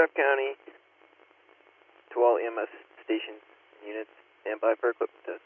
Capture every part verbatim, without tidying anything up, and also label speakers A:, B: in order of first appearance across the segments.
A: Craft County, to all E M S stations and units, stand by for equipment test.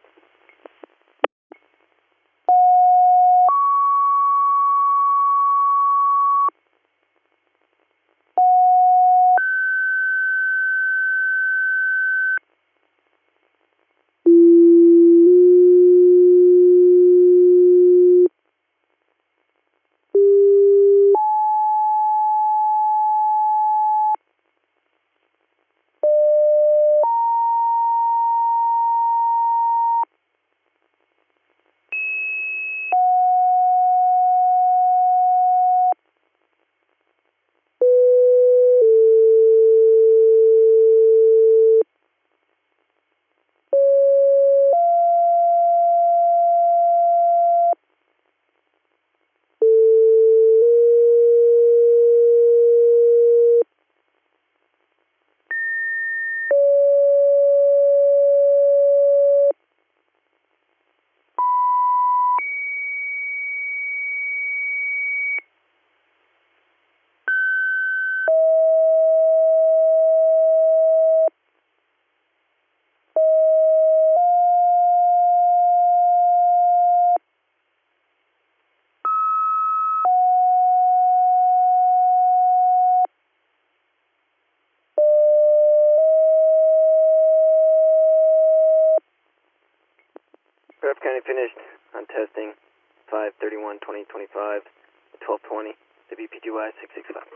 A: Craft County finished on testing five thirty-one twenty twenty-five, twelve twenty, W P G Y six six five.